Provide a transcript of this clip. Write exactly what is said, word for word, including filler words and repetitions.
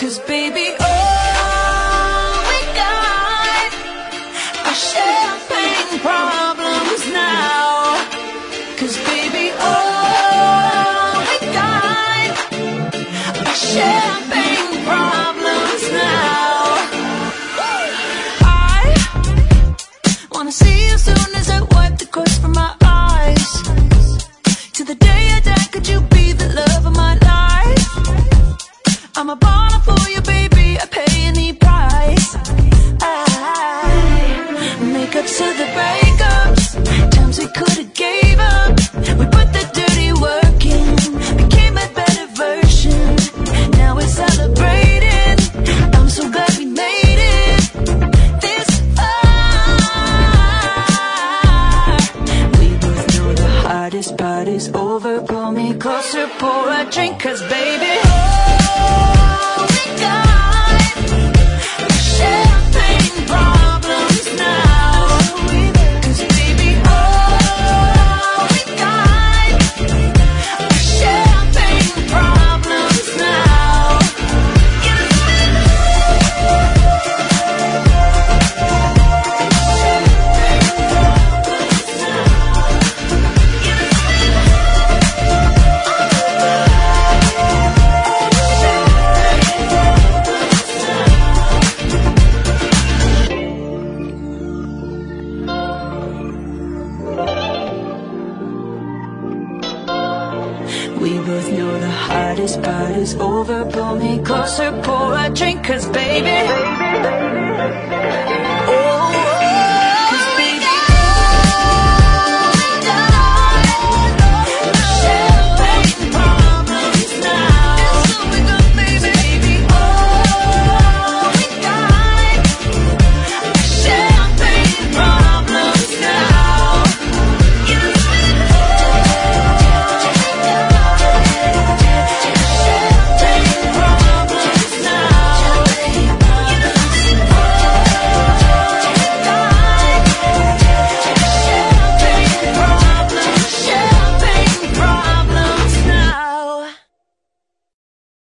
'Cause baby, all we got are champagne problems now. 'Cause baby, all we got are champagne problems now. I wanna see you soon as I wipe the crust from my eyes. To the day I die, could you be the love of my life? I'm a baller for you, baby, I pay any price. I make up to the breakups, times we could've gave up. We put the dirty work in, became a better version. Now we're celebrating, I'm so glad we made it this far. We both know the hardest part is over. Pull me closer, pour a drink, 'cause baby, all we got are champagne problems now. 'Cause baby, all we got are champagne problems now. We both know the hardest part is over. Pull me closer, pour a drink, 'cause baby, baby, baby, baby.